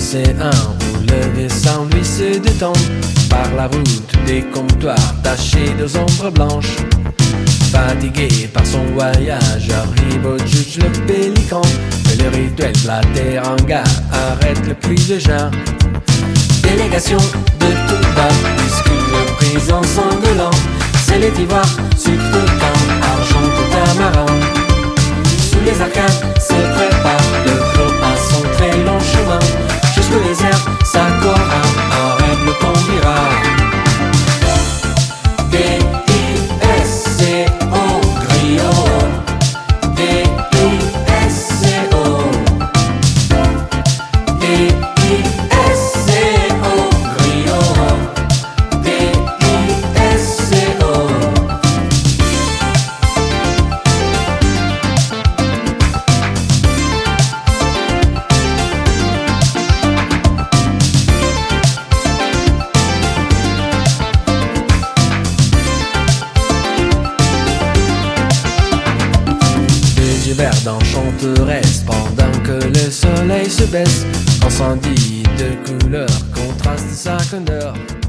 lycéens où le dessin lui se détend par la route des comptoirs tachés de ombres blanches. Fatigué par son voyage, arrive au juge le pélican. Et le rituel de la teranga arrête le cri de Jean. Délégation de tout bas, discute le président sanglant. C'est les ivoires, sucre de canne, argent de tamarin. Sous les arcades se prépare le flot à son très long chemin. Jusqu'au désert, ça courra, un rêve le conduira. D-I-S-C-O, griot. D-I-S-C-O. D-I-S-C-O, griot. D-I-S-C-O. Vert enchanteresse pendant que le soleil se baisse. Incendie de couleur contraste sa candeur.